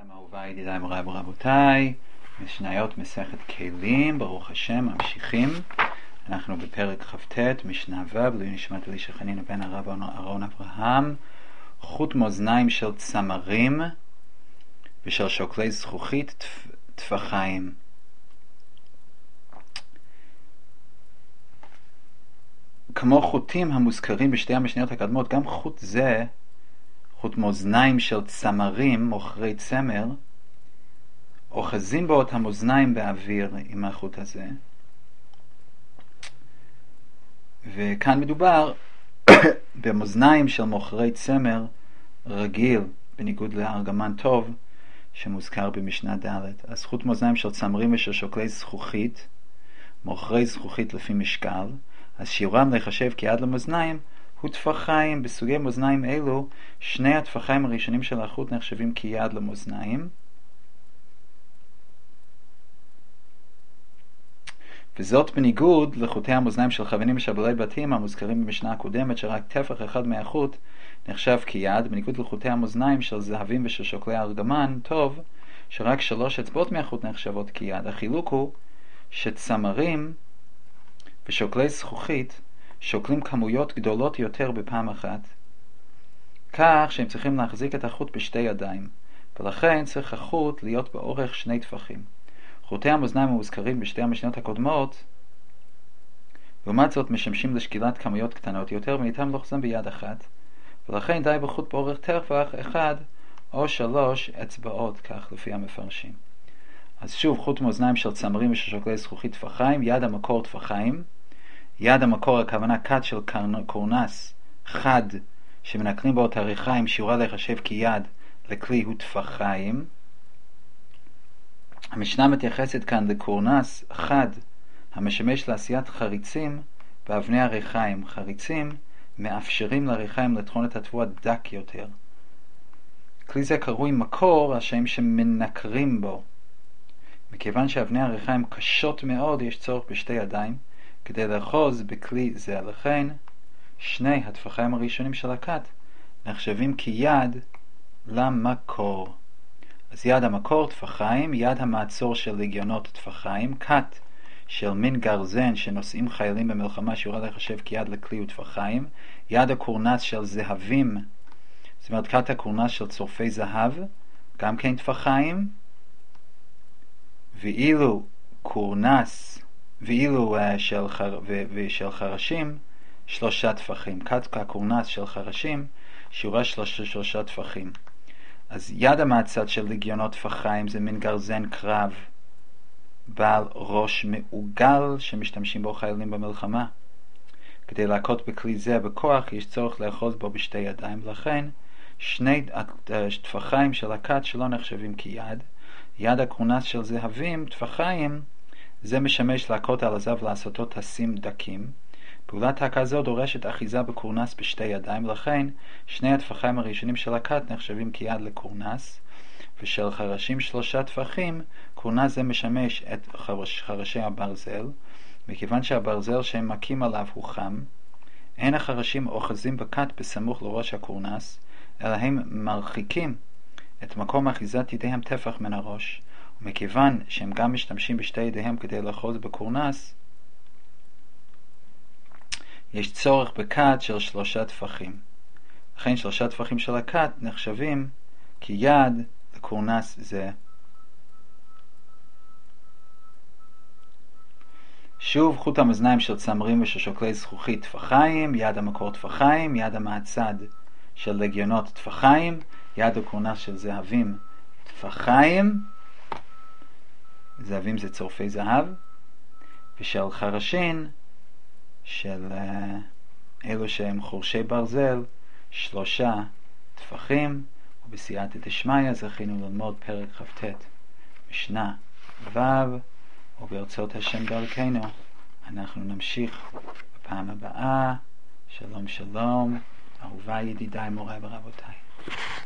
לכם אהוביי, ידידיי, מוריי ורבותיי, משניות מסכת כלים, ברוך השם, ממשיכים. אנחנו בפרק כ"ט, משנה ו', לעילוי נשמת אלישע חנינא בן הרב אהרון אברהם, חוט מאזניים של צמרים ושל שוקלי זכוכית טפחיים. כמו חוטים המוזכרים בשתי המשניות הקדמות, גם חוט זה, חוט מאזניים של צמרים, מוכרי צמר, אוחזים בו את המאזניים באוויר עם החוט הזה. וכאן מדובר במאזניים של מוכרי צמר רגיל, בניגוד לארגמן טוב שמוזכר במשנה ד'. אז חוט מאזניים של צמרים ושל שוקלי זכוכית, מוכרי זכוכית לפי משקל, אז שיעורם לחשב כיד למאזניים הוא טפחיים. בסוגי מאזניים אלו, שני הטפחיים הראשונים של החוט נחשבים כיד למאזניים, וזאת בניגוד לחוטי המאזניים של חבנים ושבלי בתים המוזכרים במשנה הקודמת, שרק טפח אחד מהחוט נחשב כיד, בניגוד לחוטי המאזניים של זהבים ושל שוקלי ארגמן טוב, שרק 3 אצבעות מהחוט נחשבות כיד. החילוק הוא שצמרים ושוקלי זכוכית שוקלים כמויות גדולות יותר בפעם אחת, כך שהם צריכים להחזיק את החוט בשתי ידיים, ולכן צריך החוט להיות באורך 2 טפחים. חוטי המאזניים המוזכרים בשתי המשניות הקודמות, לעומת זאת, משמשים לשקילת כמויות קטנות יותר, וניתן לחזם ביד אחת, ולכן די בחוט באורך טפח 1 או 3 אצבעות, כך לפי המפרשים. אז שוב, חוט מאזניים של צמרים ושל שוקלי זכוכית טפחיים, יד המקור טפחיים. יד המקור, הכוונה קט של קורנס חד שמנקלים בו את הריחיים, שיעורה לחשב כיד לכלי הוא טפחיים. המשנה מתייחסת כאן לקורנס חד המשמש לעשיית חריצים באבני הריחיים. חריצים מאפשרים לריחיים לטחון את התבואה דק יותר. כלי זה קרוי מקור, השם שמנקרים בו. מכיוון שאבני הריחיים קשות מאוד, יש צורך בשתי ידיים כדי לאחוז בכלי זה. לכן שני הטפחיים הראשונים של הקט נחשבים כיד למקור. אז יד המקור טפחיים, יד המעצור של לגיונות טפחיים, קט של מין גרזן שנושאים חיילים במלחמה שיעורה לחשב כיד לכלי וטפחיים, יד הקורנס של זהבים, זאת אומרת קט הקורנס של צורפי זהב, גם כן טפחיים, ואילו קורנס של חרשים 3 טפחים. קט הקורנס של חרשים שיעורה 3 טפחים. אז יד המעצת של לגיונות טפחיים זה מין גרזן קרב בעל ראש מעוגל שמשתמשים בו חיילים במלחמה. כדי להכות בכלי זה בכוח יש צורך לאחוז בו בשתי ידיים, לכן 2 טפחיים של הקט שלא נחשבים כיד. יד הקורנס של זהבים טפחיים זה משמש להכות על הזהב לעשותו תסים דקים. פעולת ההכה זו דורשת אחיזה בקורנס בשתי ידיים, לכן 2 הטפחיים הראשונים של הקט נחשבים כיד לקורנס, ושל חרשים 3 טפחים, קורנס זה משמש את חרשי הברזל. מכיוון שהברזל שהם מכים עליו הוא חם, אין החרשים אוחזים בקט בסמוך לראש הקורנס, אלא הם מרחיקים את מקום אחיזת ידיהם טפח מן הראש, ומכיוון שהם גם משתמשים בשתי ידיהם כדי לאחוז בקורנס, יש צורך בקט של 3 טפחים. לכן 3 טפחים של הקט נחשבים כיד לקורנס זה. שוב, חוט המאזניים של צמרים ושל שוקלי זכוכית טפחיים, יד המקור טפחיים, יד המעצד של לגיונות טפחיים, יד הקורנס של זהבים טפחיים, זהבים זה צורפי זהב, ושל חרשים של אלו שהם חורשי ברזל 3 טפחים. ובסייעתא דשמיא זכינו ללמוד פרק כ"ט משנה ו', וברצות השם דרכנו אנחנו נמשיך בפעם הבאה. שלום שלום, אהוביי, ידידיי, מוריי ורבותיי.